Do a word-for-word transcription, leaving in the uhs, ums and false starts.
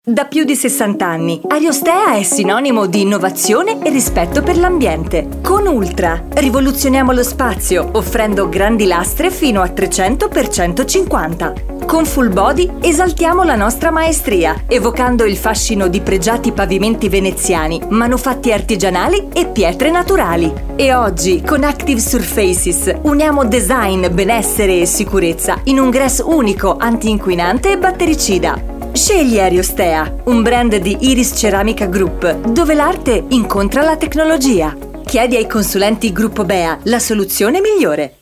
Da più di sessanta anni, Ariostea è sinonimo di innovazione e rispetto per l'ambiente. Con Ultra rivoluzioniamo lo spazio, offrendo grandi lastre fino a trecento per centocinquanta. Con Full Body esaltiamo la nostra maestria, evocando il fascino di pregiati pavimenti veneziani, manufatti artigianali e pietre naturali. E oggi, con Active Surfaces, uniamo design, benessere e sicurezza in un grass unico, anti-inquinante e battericida. Scegli Ariostea, un brand di Iris Ceramica Group, dove l'arte incontra la tecnologia. Chiedi ai consulenti Gruppo Bea la soluzione migliore.